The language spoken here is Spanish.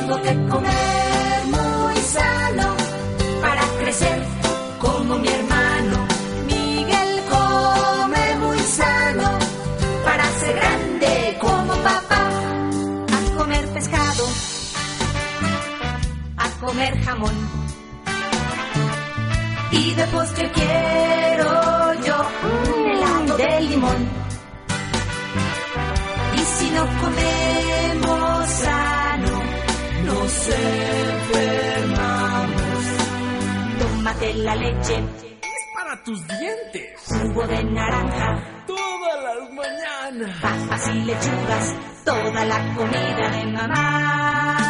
Tengo que comer muy sano para crecer como mi hermano. Miguel come muy sano para ser grande como papá. A comer pescado, a comer jamón. Y de postre quiero yo un helado de limón. Y si no comemos sano, nos enfermamos. Tómate la leche, es para tus dientes. Jugo de naranja, todas las mañanas. papas y lechugas, toda la comida de mamá.